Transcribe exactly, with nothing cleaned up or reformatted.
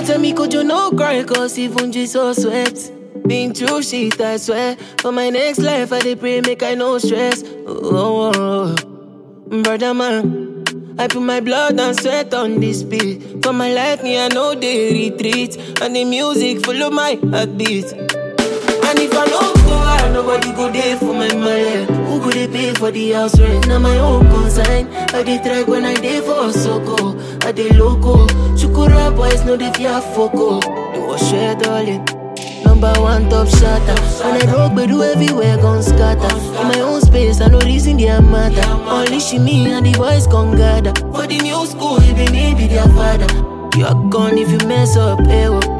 tell me could you no cry, cause even Jesus sweat. Been through shit, I swear. For my next life, I dey pray, make I no stress. Oh, oh, oh. Brother man, I put my blood and sweat on this beat. For my life, me, I know they retreat. And the music follow my heartbeat. And if I no go out, nobody go there for my money. Who go they pay for the house rent? Now my own consign. I dey track when I dey for Soko. I dey loco. Shukura boys know they fear foco. They was share darling. Number one top shotter. When I rock, but do everywhere gon' scatter. In my own space, I no reason they matter. Only she me and the boys gon' gather. For the new school, even me be their father. You are gone if you mess up, eh?